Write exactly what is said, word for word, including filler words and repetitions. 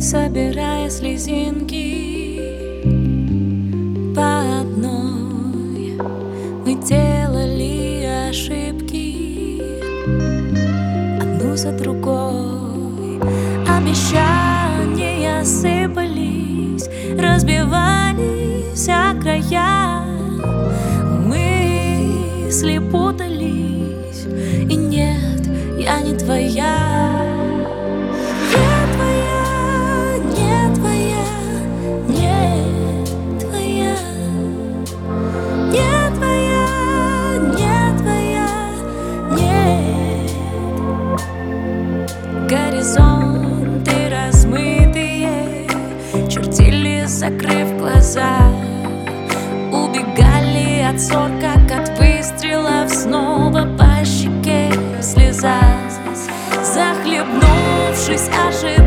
собирая слезинки по одной. Мы делали ошибки одну за другой. Обещания сыпались, разбивались о края. Мысли путались, и нет, я не твоя. Горизонты размытые чертили, закрыв глаза. Убегали от ссор, как от выстрелов. Снова по щеке слеза. Захлебнувшись, ожидая